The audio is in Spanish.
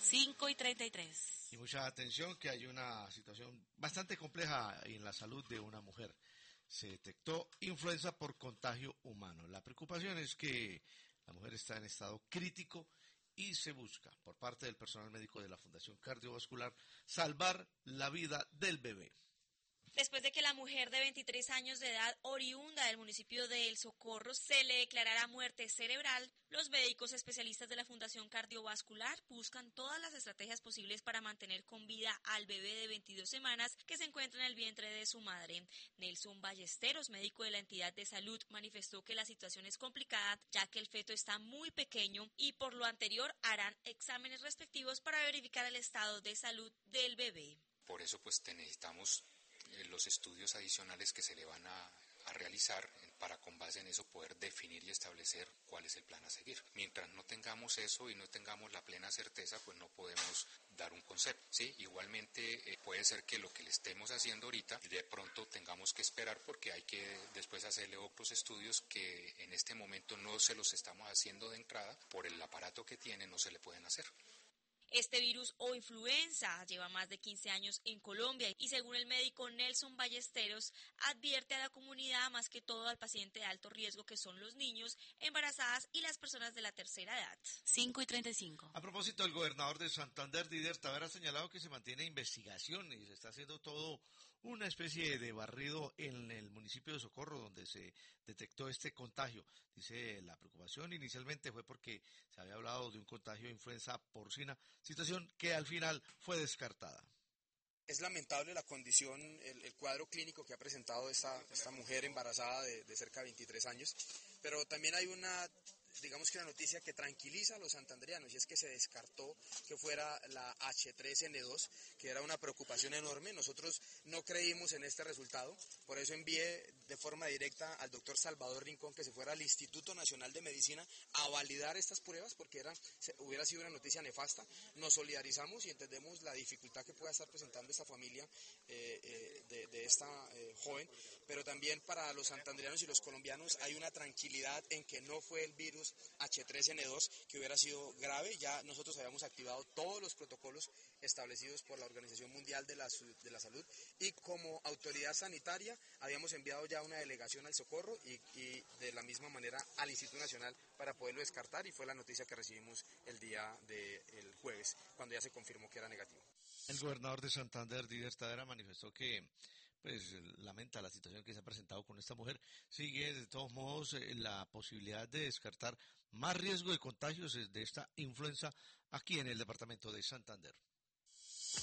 5:33. Y mucha atención que hay una situación bastante compleja en la salud de una mujer. Se detectó influenza por contagio humano. La preocupación es que la mujer está en estado crítico y se busca, por parte del personal médico de la Fundación Cardiovascular, salvar la vida del bebé. Después de que la mujer de 23 años de edad, oriunda del municipio de El Socorro, se le declarara muerte cerebral, los médicos especialistas de la Fundación Cardiovascular buscan todas las estrategias posibles para mantener con vida al bebé de 22 semanas que se encuentra en el vientre de su madre. Nelson Ballesteros, médico de la entidad de salud, manifestó que la situación es complicada ya que el feto está muy pequeño y por lo anterior harán exámenes respectivos para verificar el estado de salud del bebé. Por eso necesitamos los estudios adicionales que se le van a realizar para con base en eso poder definir y establecer cuál es el plan a seguir. Mientras no tengamos eso y no tengamos la plena certeza, pues no podemos dar un concepto, ¿sí? Igualmente puede ser que lo que le estemos haciendo ahorita de pronto tengamos que esperar porque hay que después hacerle otros estudios que en este momento no se los estamos haciendo de entrada, por el aparato que tiene no se le pueden hacer. Este virus o influenza lleva más de 15 años en Colombia y según el médico Nelson Ballesteros advierte a la comunidad, más que todo al paciente de alto riesgo que son los niños, embarazadas y las personas de la tercera edad. 5:35. A propósito, el gobernador de Santander, Didier Tavera, ha señalado que se mantiene investigación y se está haciendo todo una especie de barrido en el municipio de Socorro, donde se detectó este contagio. Dice, la preocupación inicialmente fue porque se había hablado de un contagio de influenza porcina, situación que al final fue descartada. Es lamentable la condición, el cuadro clínico que ha presentado esta mujer embarazada de cerca de 23 años, pero también hay una noticia que tranquiliza a los santanderianos y es que se descartó que fuera la H3N2, que era una preocupación enorme. Nosotros no creímos en este resultado, por eso envié de forma directa al doctor Salvador Rincón que se fuera al Instituto Nacional de Medicina a validar estas pruebas porque hubiera sido una noticia nefasta. Nos solidarizamos y entendemos la dificultad que pueda estar presentando esta familia de esta joven, pero también para los santanderianos y los colombianos hay una tranquilidad en que no fue el virus H3N2 que hubiera sido grave. Ya nosotros habíamos activado todos los protocolos establecidos por la Organización Mundial de la Salud y como autoridad sanitaria habíamos enviado ya una delegación al Socorro y de la misma manera al Instituto Nacional para poderlo descartar y fue la noticia que recibimos el día del jueves cuando ya se confirmó que era negativo. El gobernador de Santander, Didier Tavera, manifestó que lamenta la situación que se ha presentado con esta mujer. Sigue de todos modos la posibilidad de descartar más riesgo de contagios de esta influenza aquí en el departamento de Santander.